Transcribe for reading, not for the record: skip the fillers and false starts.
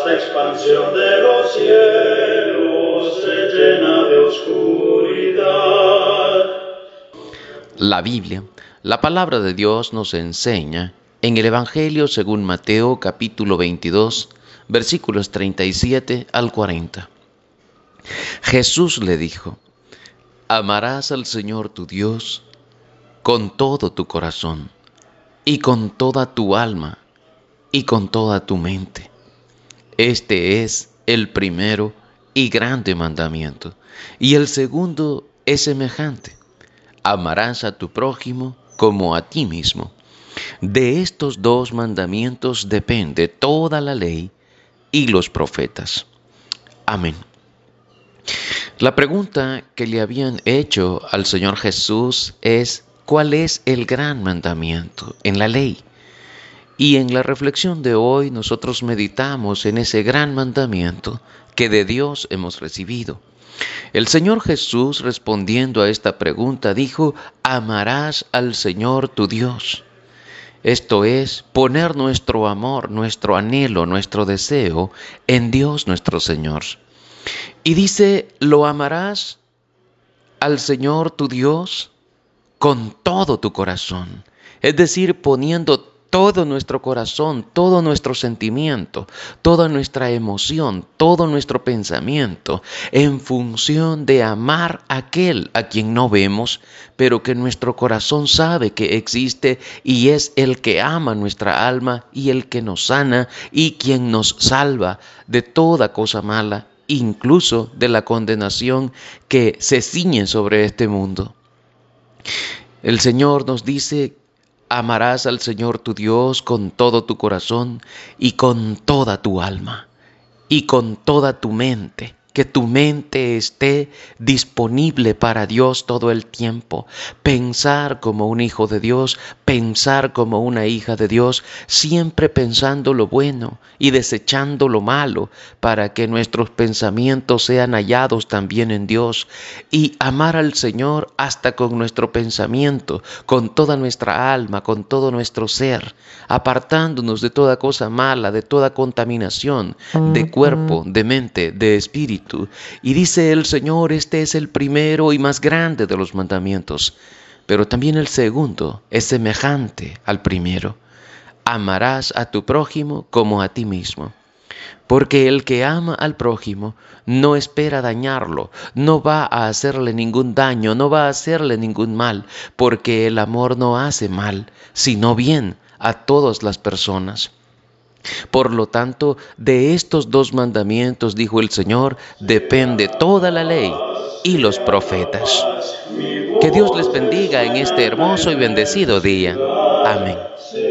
vasta expansión de los cielos se llena de oscuridad. La Biblia, la palabra de Dios, nos enseña en el Evangelio según Mateo capítulo 22, versículos 37 al 40. Jesús le dijo: amarás al Señor tu Dios con todo tu corazón, y con toda tu alma, y con toda tu mente. Este es el primero y grande mandamiento. Y el segundo es semejante: amarás a tu prójimo como a ti mismo. De estos dos mandamientos depende toda la ley y los profetas. Amén. La pregunta que le habían hecho al Señor Jesús es: ¿cuál es el gran mandamiento en la ley? Y en la reflexión de hoy nosotros meditamos en ese gran mandamiento que de Dios hemos recibido. El Señor Jesús, respondiendo a esta pregunta, dijo: amarás al Señor tu Dios. Esto es, poner nuestro amor, nuestro anhelo, nuestro deseo en Dios nuestro Señor. Y dice: lo amarás al Señor tu Dios con todo tu corazón. Es decir, poniendo todo nuestro corazón, todo nuestro sentimiento, toda nuestra emoción, todo nuestro pensamiento en función de amar a aquel a quien no vemos, pero que nuestro corazón sabe que existe y es el que ama nuestra alma y el que nos sana y quien nos salva de toda cosa mala, incluso de la condenación que se ciñe sobre este mundo. El Señor nos dice: amarás al Señor tu Dios con todo tu corazón y con toda tu alma y con toda tu mente. Que tu mente esté disponible para Dios todo el tiempo. Pensar como un hijo de Dios, pensar como una hija de Dios, siempre pensando lo bueno y desechando lo malo, para que nuestros pensamientos sean hallados también en Dios. Y amar al Señor hasta con nuestro pensamiento, con toda nuestra alma, con todo nuestro ser, apartándonos de toda cosa mala, de toda contaminación, de cuerpo, de mente, de espíritu. Y dice el Señor: este es el primero y más grande de los mandamientos, pero también el segundo es semejante al primero: amarás a tu prójimo como a ti mismo. Porque el que ama al prójimo no espera dañarlo, no va a hacerle ningún daño, no va a hacerle ningún mal, porque el amor no hace mal, sino bien a todas las personas. Por lo tanto, de estos dos mandamientos, dijo el Señor, depende toda la ley y los profetas. Que Dios les bendiga en este hermoso y bendecido día. Amén.